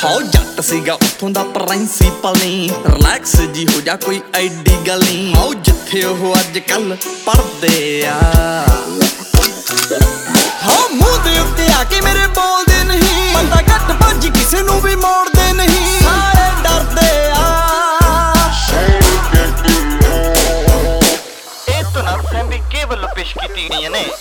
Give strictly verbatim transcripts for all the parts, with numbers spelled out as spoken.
ਹੋ ਜੱਟ ਸੀਗਾ ਉੱਥੋਂ ਦਾ ਪ੍ਰਿੰਸੀਪਲ ਨੀ, ਰਿਲੈਕਸ ਜੀ ਹੋ ਜਾ ਕੋਈ ਐਡੀ ਗੱਲ ਨੀ। ਹੋ ਜਿੱਥੇ ਉਹ ਅੱਜ ਕੱਲ ਪੜ੍ਹਦੇ ਆ, ਹੋ ਮੂੰਹ ਦੇ ਉੱਤੇ ਆ ਕੇ ਮੇਰੇ ਬੋਲਦੇ ਨਹੀਂ, ਬੰਦਾ ਘੱਟ ਭੱਜ ਕਿਸੇ ਨੂੰ ਵੀ ਮੋੜਦੇ ਨਹੀਂ, ਸਾਰੇ ਡਰਦੇ ਆ। ਇਹ ਤਾਂ ਨਾ ਸੈਂਬੀ ਕੇਵਲ ਪੇਸ਼ ਕੀਤੀ ਗਈਆਂ ਨੇ।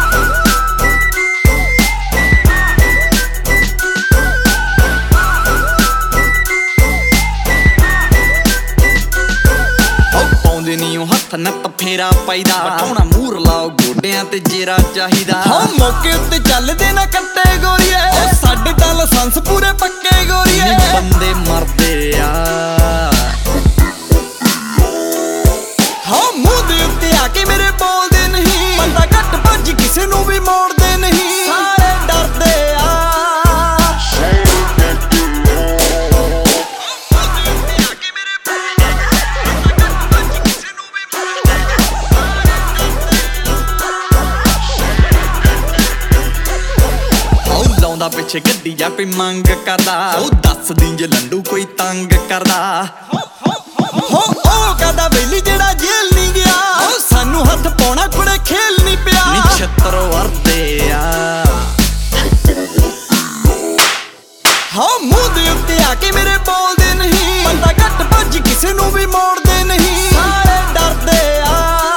ਨੀ ਉਹ ਹੱਥ ਨੱਤ ਫੇਰਾ ਪਾਈਦਾ, ਵਟਾਉਣਾ ਮੂਰ ਲਾਓ ਗੋਡਿਆਂ ਤੇ ਜੇਰਾ ਚਾਹੀਦਾ। ਹੋ ਮੌਕੇ ਉੱਤੇ ਚੱਲਦੇ ਨਾ ਕੱਟੇ ਗੋਰੀਏ, ਸਾਡੇ ਤਾਂ ਲਾਇਸੈਂਸ ਪੂਰੇ ਪੱਕੇ ਗੋਰੀਏ। ਬੰਦੇ ਮਰਦੇ ਆ, ਹੋ ਮੂੰਹ ਦੇ ਉੱਤੇ ਆ ਕੇ ਮੇਰੇ ਬੋਲਦੇ ਨਹੀਂ, ਬੰਦਾ ਘੱਟ ਭੱਜ ਕਿਸੇ ਨੂੰ ਵੀ ਮੋੜਦੇ ਨਹੀਂ, ਸਾਰੇ ਡਰਦੇ ਆ। ਲਾਉਂਦਾ ਪਿੱਛੇ ਗੱਡੀ ਜਾਂ ਕੋਈ ਮੰਗ ਕਰਦਾ, ਉਹ ਦੱਸਦੀ ਜੇ ਲੰਡੂ ਕੋਈ ਤੰਗ ਕਰਦਾ। ਹੋ ਉਹ ਕਹਦਾ ਵੇਲੀ ਜਿਹੜਾ ਜੇਲ੍ਹ ਨਹੀਂ ਗਿਆ, ਉਹ ਸਾਨੂੰ ਹੱਥ ਪਾਉਣਾ ਕੁੜੇ ਖੇਲ ਨਹੀਂ ਪਿਆ। ਨਛੱਤਰ ਵਰਦੇ ਆ, ਹੋ ਮੂੰਹ ਦੇ ਉੱਤੇ ਆ ਕੇ ਮੇਰੇ ਬੋਲਦੇ ਨਹੀਂ, ਬੰਦਾ ਘੱਟ ਭੱਜ ਕਿਸੇ ਨੂੰ ਵੀ ਮੋੜਦੇ ਨਹੀਂ, ਸਾਰੇ ਡਰਦੇ ਆ।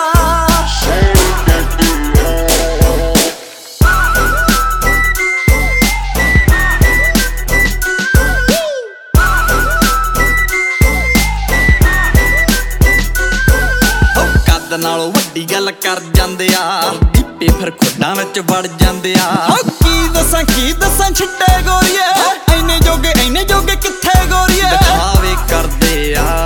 ਨਾਲੋਂ ਵੱਡੀ ਗੱਲ ਕਰ ਜਾਂਦੇ ਆ, ਦੀਪੇ ਫਿਰ ਖੁੱਡਾਂ ਵਿੱਚ ਵੜ ਜਾਂਦੇ ਆ। ਹੋ ਕੀ ਦੱਸਾਂ ਕੀ ਦੱਸਾਂ ਛਿੱਟੇ ਗੋਰੀਏ, ਐਨੇ ਜੋਗੇ ਐਨੇ ਜੋਗੇ ਕਿੱਥੇ ਗੋਰੀਏ, ਦਿਖਾਵੇ ਕਰਦੇ ਆ।